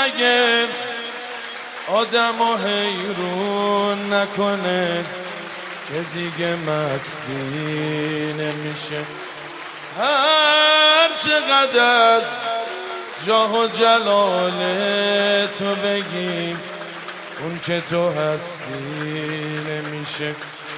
اگه آدمو حیرون نکنه که دیگه مستی نمیشه. هر چقدر از جاه و جلال تو بگی اون که تو هستی نمیشه.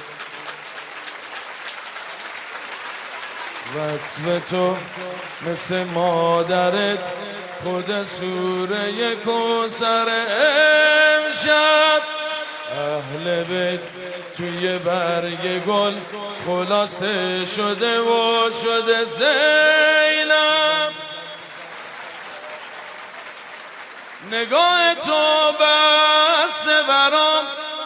وصف تو مثل مادرت خود سوره کوثر امشب اهل بیت توی برگ گل خلاصه شده و شده زینب. نگاه تو بسته برام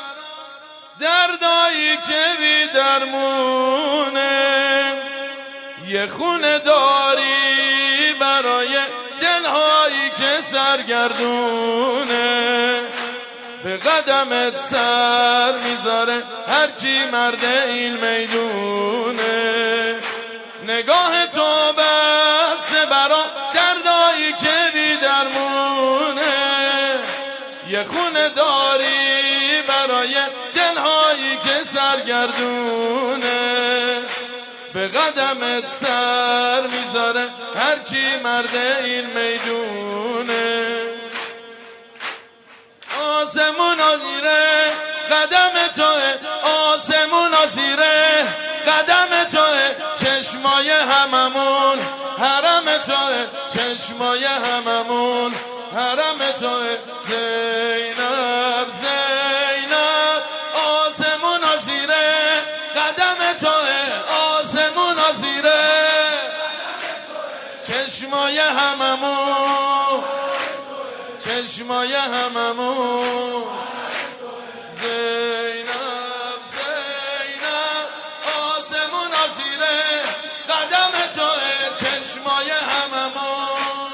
دردایی که بی درمونه، یه خونه داری برای دلهایی که سرگردونه، به قدمت سر میذاره هرچی مرد این میدونه. نگاه تو بسته برا دردایی که بی درمونه، یه خونه داری برای دلهایی که سرگردونه، به قدمت سر میذاره هرچی مرد این میدونه. آسمون آزیره قدم توه، آسمون آزیره قدم توه، چشمای هممون حرم توه، چشمای هممون حرم توه. زینب زینب آسمون آزیره قدم توه، آسمون آزیره چشمای هممون، چشمای هممون. زینب زینب آسمون آزیره قدم توه، چشمای هممون.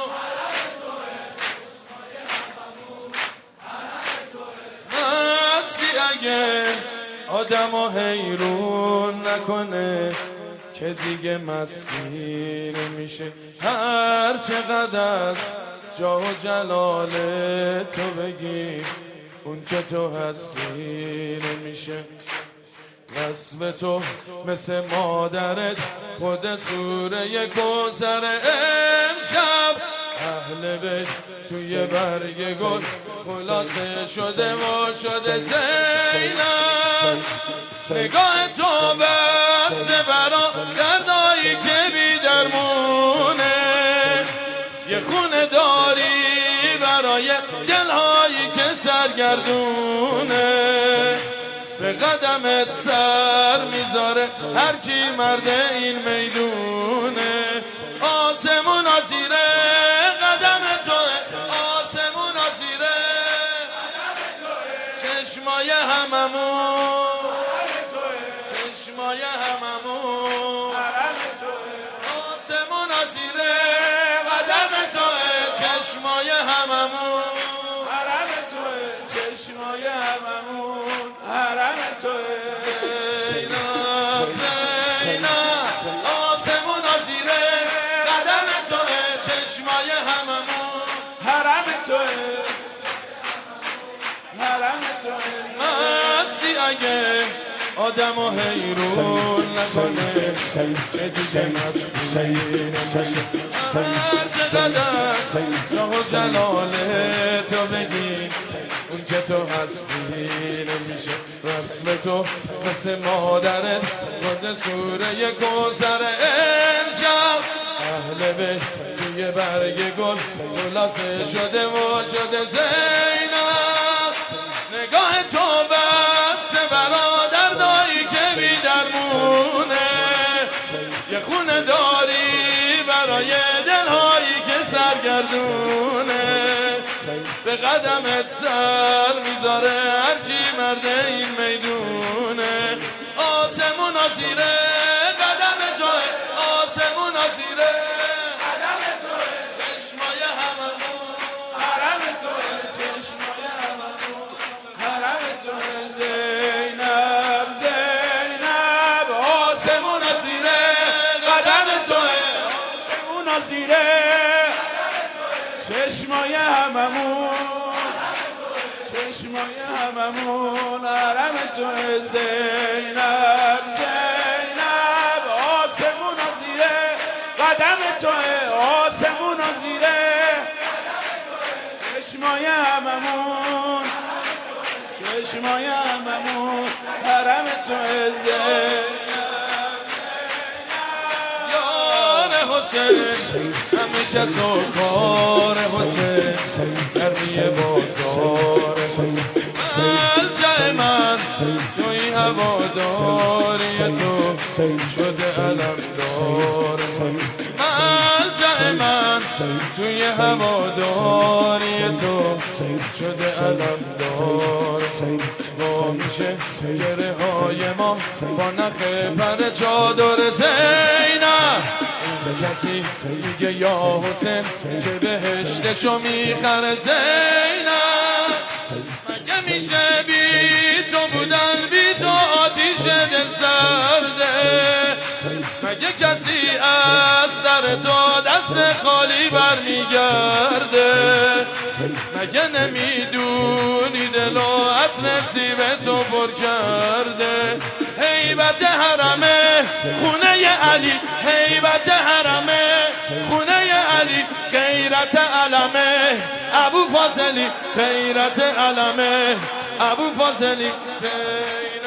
مستی اگه آدمو حیرون نکنه که دیگه مستی نمیشه. هر چقدر از جاه و جلال تو بگی اون که تو هستی نمیشه. وصف تو مثل مادرت خود سوره کوثر امشب اهل بیت توی برگ گل خلاصه شده و شده زینب. نگاه تو بسته برا دردایی که بی درمونه، یه خونه داری برای دلهایی که سرگردونه، به قدمت سر میذاره هرچی مرد این میدونه. آسمون آزیره قدم توه، آسمون آزیره چشمای هممون، چشمای هممون. آسمون آزیره قدم توه، چشمای هممون حرم توه، چشمای هممون حرم توه. زینب زینب آسمون آزیره قدم توه، چشمای هممون حرم توه، حرم توه. مستی اگه آدمو حیرون نکنه که دیگه مستی نمیشه. هر چقدر جاه و جلال تو بگی اون که تو هستی نمیشه. رسم تو مثل مادرت خود سوره کوثر امشب اهل بیت توی برگ گل خلاصه شده و شده زینب. نگاه تو بسته برا دردایی که بی درمونه، یه خونه داری برای دلهایی که سرگردونه، به قدمت سر میذاره هرچی مرد این میدونه. آسمون آزیره قدم توه، آسمون آزیره قدم توه، چشمای هممون حرم توه، چشمای هممون حرم توه. زینب زینب آسمون آزیره قدم توه، آسمون آزیره چشمای هممون چشمای هممون حرم تو زینب زینب آسمون زیره قدم تو آسمون زیره چشمای هممون چشمای هممون حرم تو زینب حسین همه کس و کار حسین گرمی بازار ملجع من توی هواداری تو شده علمدار ملجع من توی هواداری تو شده علمدار با میشه گره های ما با نخ پر چادر زینب کسی میگه یا حسین که بهشتشو میخره زینب مگه میشه بی تو بودن بی تو آتیش دل سرده مگه کسی از در تو دست خالی برمیگرده مگه نمیدونی دل و عطر نصیب تو پر کرده هیبت حرمه خونه علی هیبت حرمه خونه علی غیرت علمه ابو فاضلی غیرت علمه ابو فاضلی